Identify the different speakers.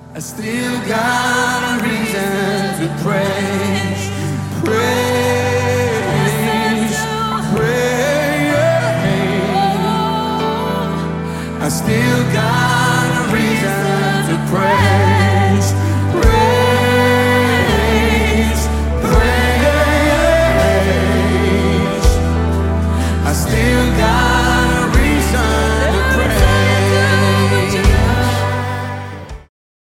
Speaker 1: I still got a reason to praise, praise, praise. I still got